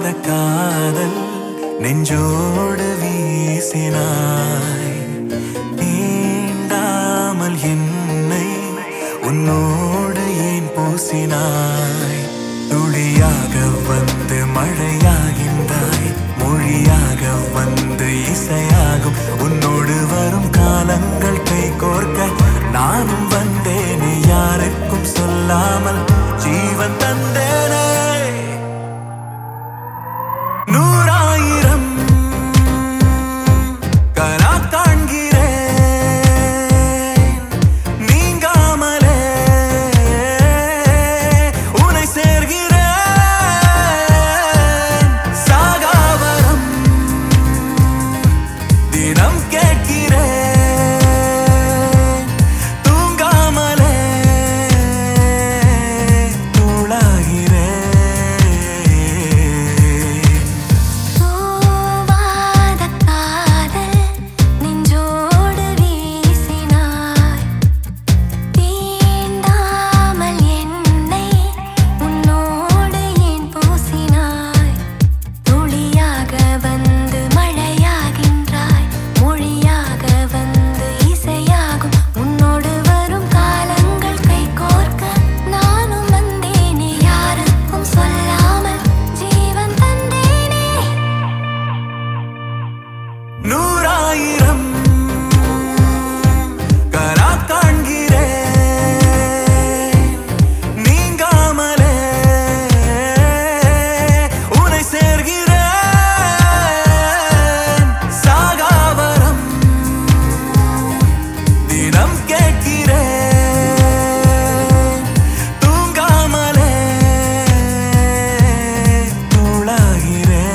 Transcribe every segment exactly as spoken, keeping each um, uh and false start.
காதல் நெஞ்சோடு வீசினாய் தீண்டாமல் என்னை உன்னோடு ஏன் பூசினாய் துளியாக வந்து மழையாகின்றாய் மொழியாக வந்து இசையாகும் உன்னோடு வரும் காலங்கள் கை கோர்க்க நானும் வந்தேனே யாருக்கும் சொல்லாமல் ஜீவன் தந்தேனே நூறாயிரம் கனா காண்கிறேன் நீங்காமலே உன்னை சேர்கிறேன் சாகாவரம் தினம் கேட்கிறேன் தூங்காமலே தூளாகிறேன் நூறாயிரம் கனா காண்கிறேன் நீங்காமலே உன்னை சேர்கிறேன் சாகாவரம் தினம் கேட்கிறேன் தூங்காமலே தூளாகிறேன்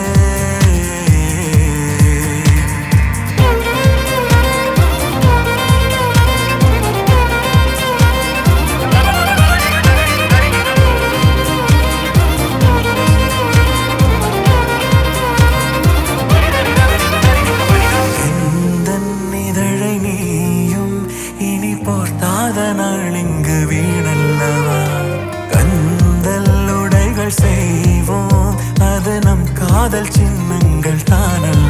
போர்த்தாத நாள் இங்கு வீணல்லவா கந்தல் உடைகள் செய்வோம் அது நம் காதல் சின்னங்கள் தானல்ல